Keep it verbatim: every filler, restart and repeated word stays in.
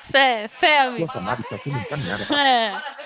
Fé, fé, Sua amigo. chamada está sendo encaminhada para. É.